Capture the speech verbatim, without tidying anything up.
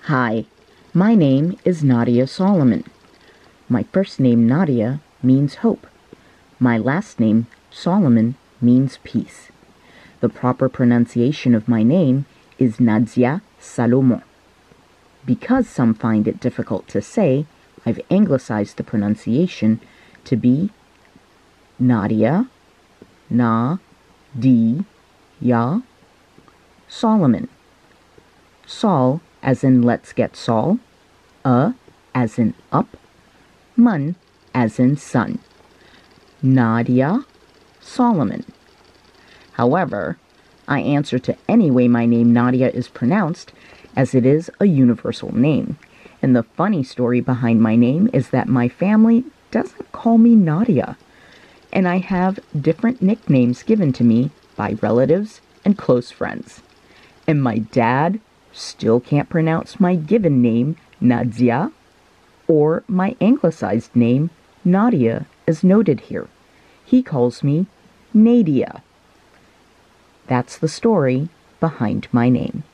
Hi, my name is Nadia Solomon. My first name Nadia means hope. My last name Solomon means peace. The proper pronunciation of my name is Nadia Salomon. Because some find it difficult to say, I've anglicized the pronunciation to be Nadia, Na, Di, Ya, Solomon. Sol as in let's get Sol, A as in up, Mun as in sun. Nadia Solomon. However, I answer to any way my name Nadia is pronounced, as it is a universal name. And the funny story behind my name is that my family doesn't call me Nadia, and I have different nicknames given to me by relatives and close friends. And my dad still can't pronounce my given name Nadia or my anglicized name Nadia as noted here. He calls me Nadia. That's the story behind my name.